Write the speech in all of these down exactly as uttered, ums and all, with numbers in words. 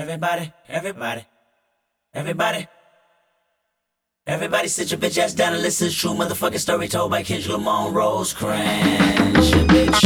Everybody, everybody, everybody. Everybody sit your bitch ass down and listen to true motherfucking story told by Kendrick Lamar, Rosecrans, your bitch.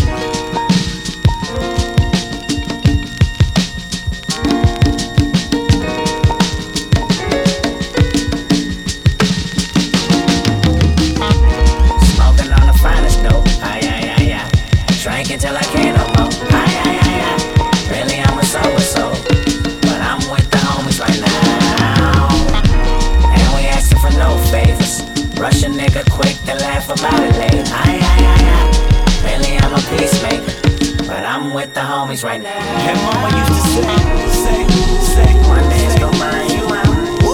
Smoking on the finest dope, aye, aye, aye, aye. Drinking till I can't no more, aye, aye, aye, aye. Really I'm a so-and-so, but I'm with the homies right now. And we asking for no favors. Rush a nigga quick to laugh about it later, aye, aye, aye, aye. Really I'm a peacemaker, but I'm with the homies right now. And mama used to say, say, say, one day it's gon' burn you out.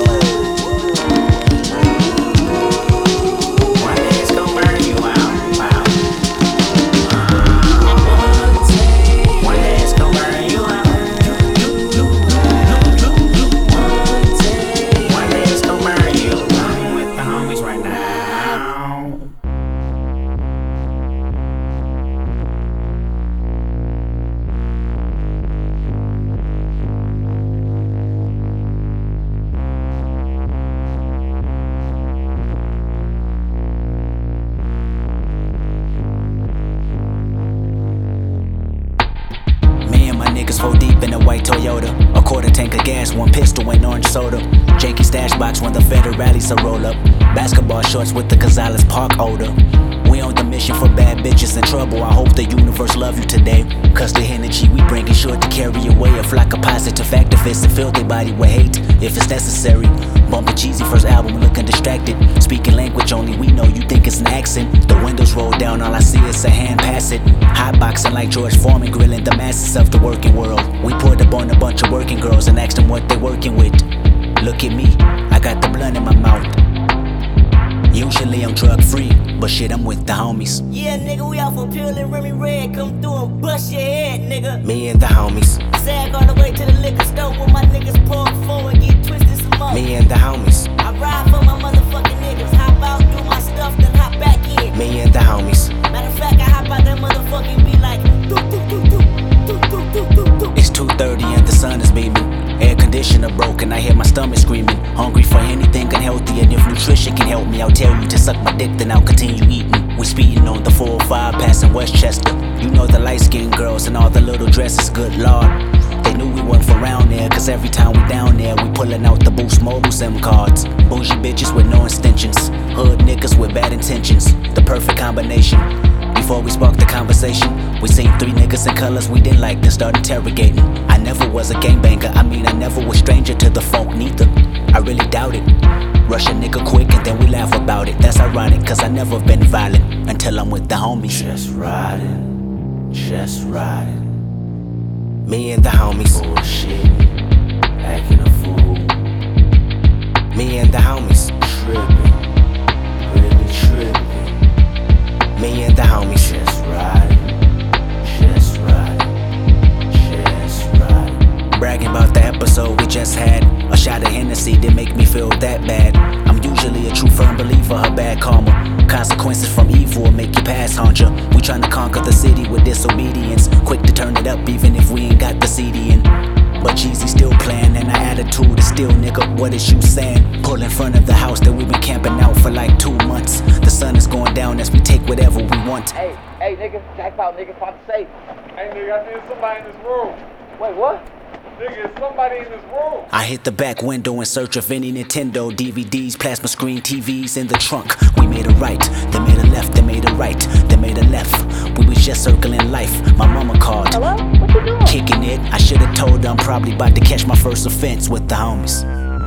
Four deep in a white Toyota, a quarter tank of gas, one pistol and orange soda. Janky stash box when the federales a roll up. Basketball shorts with the Gonzalez Park odor. We on the mission for bad bitches in trouble. I hope the universe love you today. Cause the energy we bringin' sure to carry away a flock of positive activists and fill their body with hate if it's necessary. Bumpin' cheesy first album, looking distracted. Speaking language only we know, you think it's an accent. The windows roll down, all I see is a hand pass it. Hotboxing like George Foreman, grilling the masses of the working world. We pulled up on a bunch of working girls and asked them what they working with. Look at me, I got the blunt in my mouth. Usually I'm drug free, but shit, I'm with the homies. Yeah, nigga, we out for Peel and Remy Red. Come through and bust your head, nigga. Me and the homies. Sag all the way to the liquor store with my niggas park forward and get twisted some more. Me and the homies. I ride for my motherfucking niggas. Hop out, do my stuff, then hop back in. Me and the homies. Matter of fact, I hop out that motherfucking be like doo doo doo doo doo doo doo doo doo. It's two thirty and the sun is beaming. Air conditioner broken, I hear my stomach screaming. Hungry for anything unhealthy, and if nutrition can help me, I'll tell you to suck my dick, then I'll continue eating. We speeding on the four oh five passing Westchester. You know the light-skinned girls and all the little dresses, good lord. They knew we wasn't from around there, cause every time we down there, we pullin' out the Boost Mobile SIM cards. Bougie bitches with no extensions, hood niggas with bad intentions. The perfect combination. Before we sparked the conversation, we seen three niggas in colors we didn't like, then start interrogating. I never was a gangbanger, I mean I never was stranger to the funk neither. I really doubt it. Rush a nigga quick and then we laugh about it. That's ironic, cause I never been violent until I'm with the homies. Just riding, just riding. Me and the homies. Bullshit, acting a fool. Me and the homies. Trippin', really trippin'. Me and the homies. Just riding, just riding, just riding. Bragging about the episode we just had. A shot of Hennessy didn't make me feel that bad. I'm usually a true firm believer of bad karma. Consequences from evil will make you pass on ya. We tryna conquer the city with disobedience. Quick to turn it up even if we ain't got the C D in. But Jeezy still playing and our attitude is still, nigga, what is you saying? Pull in front of the house that we been camping out for like two months. The sun is going down as we take whatever we want. Hey, hey nigga, jackpot nigga, pop the safe. Hey nigga, I think somebody in this room. Wait, what? Nigga, it's somebody in this room. I hit the back window in search of any Nintendo, D V Ds, plasma screen, T Vs in the trunk. We made a right, they made a left, they made a right, they made a left. We was just circling life, my mama called. Hello? What you doing? Kicking it, I should've told her I'm probably about to catch my first offense with the homies.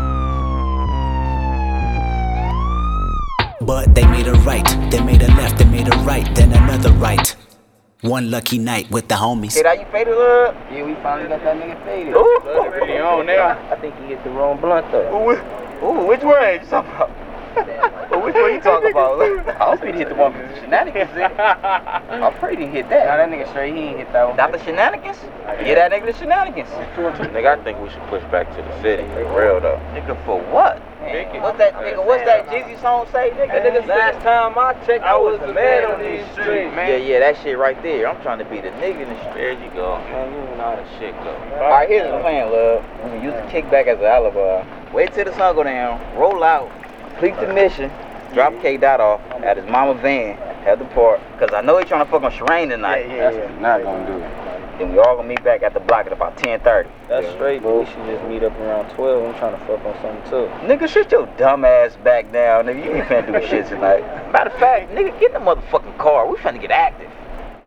But they made a right, they made a left, they made a right, then another right. One lucky night with the homies. Hey, that you faded up? Yeah, we finally got that nigga faded. Ooh, he on now. I think he hit the wrong blunt though. Ooh, ooh, which way you talking about? Well, which one you talking about? I was finna hit the one with the shenanigans in it. I'm afraid he hit that. Nah, that nigga straight, he ain't hit that one. That the shenanigans? Yeah, that nigga the shenanigans. Nigga, I think we should push back to the city. For real though. Nigga, for what? Man, what's that nigga? What's that Jeezy song say, nigga? nigga Last time I checked, I was the man on these streets, man. Yeah, yeah, that shit right there. I'm trying to be the nigga in the street. There you go, man. You know how that shit go. Alright, here's the plan, love. We can use the kickback as an alibi. Wait till the sun go down, roll out, complete the mission, drop K Dot off at his mama van at the park. Cause I know he's trying to fuck on Sherane tonight. Yeah, yeah, yeah. Not gonna do it. Then we all gonna meet back at the block at about ten thirty. That's straight, but we should just meet up around twelve. I'm trying to fuck on something too. Nigga, shit your dumb ass back down, nigga. You ain't finna do shit tonight. Matter of fact, nigga, get in the motherfucking car. We finna get active.